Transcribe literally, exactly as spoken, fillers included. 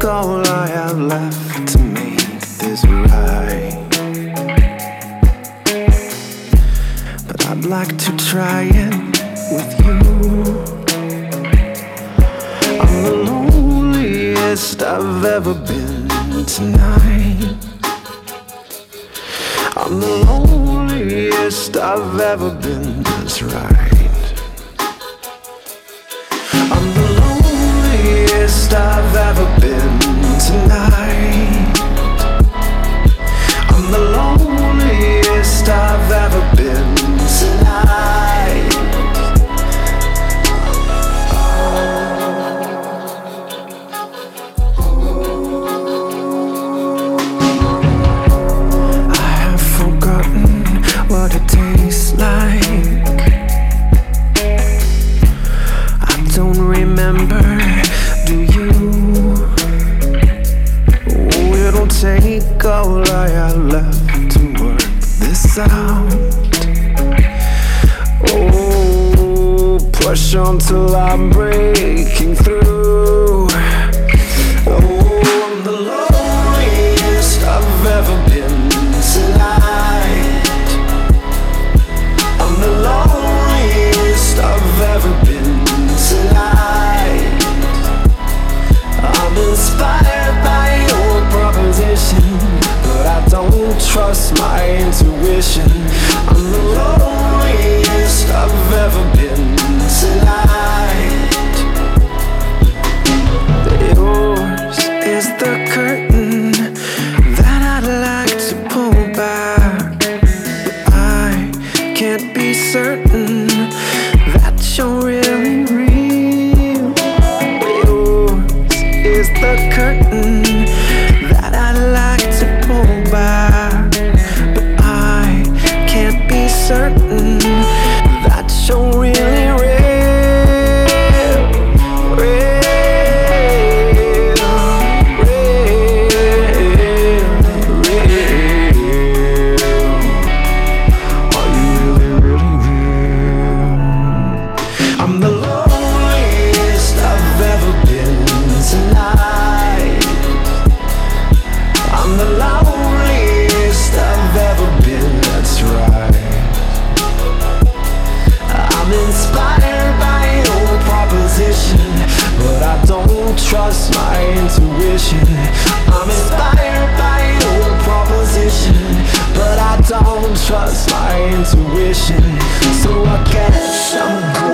all I have left to make this right. But I'd like to try it with you. I'm the loneliest I've ever been tonight. I'm the loneliest I've ever been, that's right. I'm the loneliest I've ever been tonight. I'm the loneliest I've ever been tonight. I have forgotten what it tastes like. I don't remember, do you? Oh, it'll take all I have left to work this out. Oh, push on till I'm breaking through. Oh, I'm the loneliest I've ever been tonight. I'm the loneliest I've ever been tonight. I'm inspired by your proposition, but I don't trust my intuition. I'm the loneliest I've ever been tonight. Yours is the curtain that I'd like to pull back, but I can't be certain that you're really real. Yours is the curtain that I'd like to pull back, but I can't be certain that you're really real. Real, real, real. Are you really, really real? I'm the loneliest I've ever been tonight. I'm the loneliest I've ever been, that's right. I'm inspired by your proposition, but I don't trust my intuition. I'm inspired by your proposition, but I don't trust my intuition. So I guess I'm